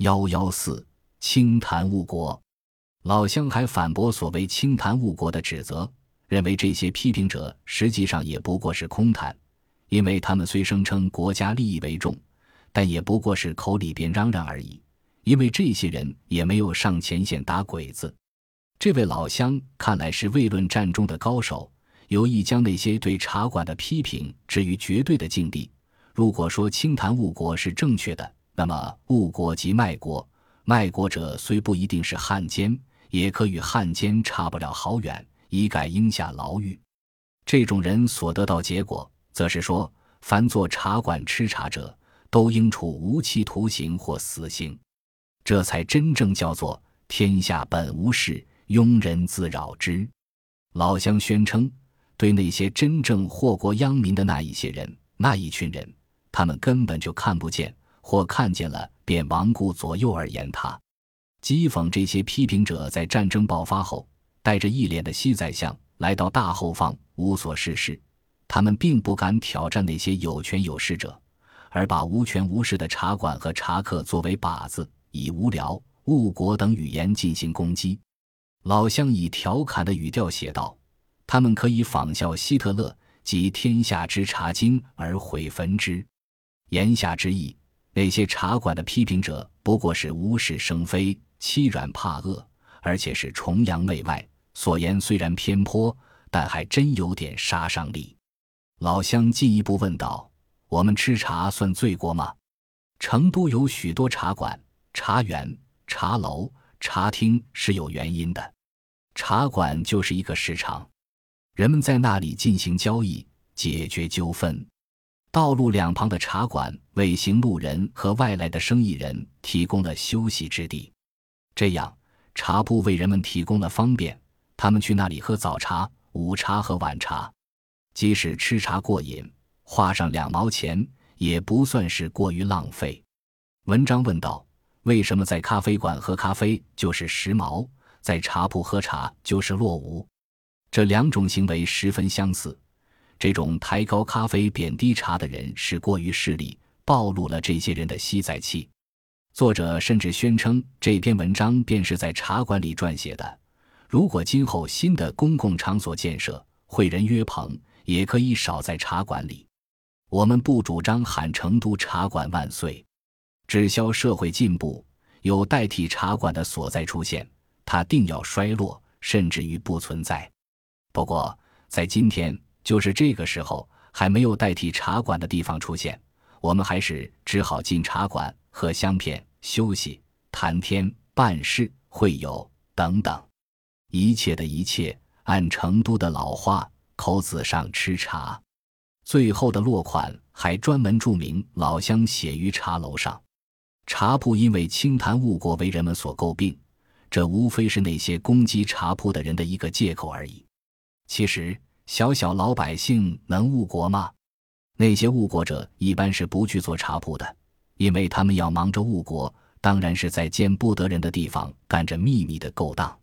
114清谈误国。老乡还反驳所谓清谈误国的指责，认为这些批评者实际上也不过是空谈，因为他们虽声称国家利益为重，但也不过是口里边嚷嚷而已，因为这些人也没有上前线打鬼子。这位老乡看来是卫论战中的高手，有意将那些对茶馆的批评置于绝对的境地。如果说清谈误国是正确的，那么误国即卖国，卖国者虽不一定是汉奸，也可与汉奸差不了好远，一概应下牢狱。这种人所得到结果，则是说凡做茶馆吃茶者，都应处无期徒刑或死刑。这才真正叫做天下本无事，庸人自扰之。老乡宣称，对那些真正祸国殃民的那一些人，那一群人，他们根本就看不见，或看见了便罔顾左右而言他。讥讽这些批评者在战争爆发后，带着一脸的西宰相来到大后方，无所事事。他们并不敢挑战那些有权有势者，而把无权无势的茶馆和茶客作为靶子，以无聊、误国等语言进行攻击。老乡以调侃的语调写道，他们可以仿效希特勒及天下之茶经而毁焚之。言下之意，那些茶馆的批评者不过是无事生非，欺软怕恶，而且是崇洋媚外，所言虽然偏颇，但还真有点杀伤力。老乡进一步问道，我们吃茶算罪过吗？成都有许多茶馆、茶园、茶楼、茶厅是有原因的。茶馆就是一个市场，人们在那里进行交易，解决纠纷。道路两旁的茶馆为行路人和外来的生意人提供了休息之地，这样茶铺为人们提供了方便，他们去那里喝早茶、午茶和晚茶。即使吃茶过瘾，花上2毛钱也不算是过于浪费。文章问道，为什么在咖啡馆喝咖啡就是10毛，在茶铺喝茶就是落5？这两种行为十分相似。这种抬高咖啡贬低茶的人是过于势利，暴露了这些人的西宰气。作者甚至宣称这篇文章便是在茶馆里撰写的，如果今后新的公共场所建设，会人约棚，也可以少在茶馆里。我们不主张喊成都茶馆万岁，只消社会进步，有代替茶馆的所在出现，它定要衰落，甚至于不存在。不过在今天，就是这个时候，还没有代替茶馆的地方出现，我们还是只好进茶馆喝香片、休息、谈天、办事、会友等等，一切的一切按成都的老话，口子上吃茶。最后的落款还专门注明老乡写于茶楼上。茶铺因为清谈误国为人们所诟病，这无非是那些攻击茶铺的人的一个借口而已。其实小小老百姓能误国吗？那些误国者一般是不去做茶铺的，因为他们要忙着误国，当然是在见不得人的地方干着秘密的勾当。